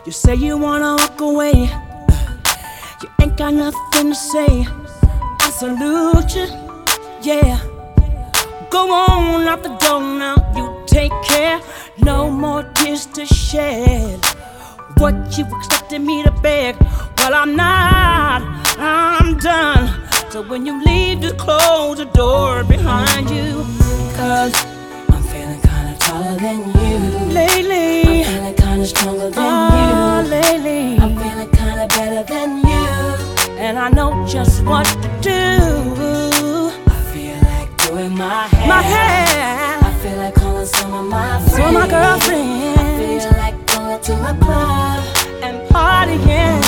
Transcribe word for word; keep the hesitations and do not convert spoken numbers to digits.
You say you wanna walk away, you ain't got nothing to say. I salute you, yeah. Go on out the door now, you take care. No more tears to shed. What you expected me to beg? Well, I'm not, I'm done. So when you leave, just close the door behind you. Cause I'm feeling kinda taller than you. lately, I'm feeling kinda stronger than oh, you. lately, I'm feeling kinda better than you. and I know just what to do. I feel like doing my hair. My hair, I feel like calling some of my friends. some of my I girlfriends, feel like going to a club and partying.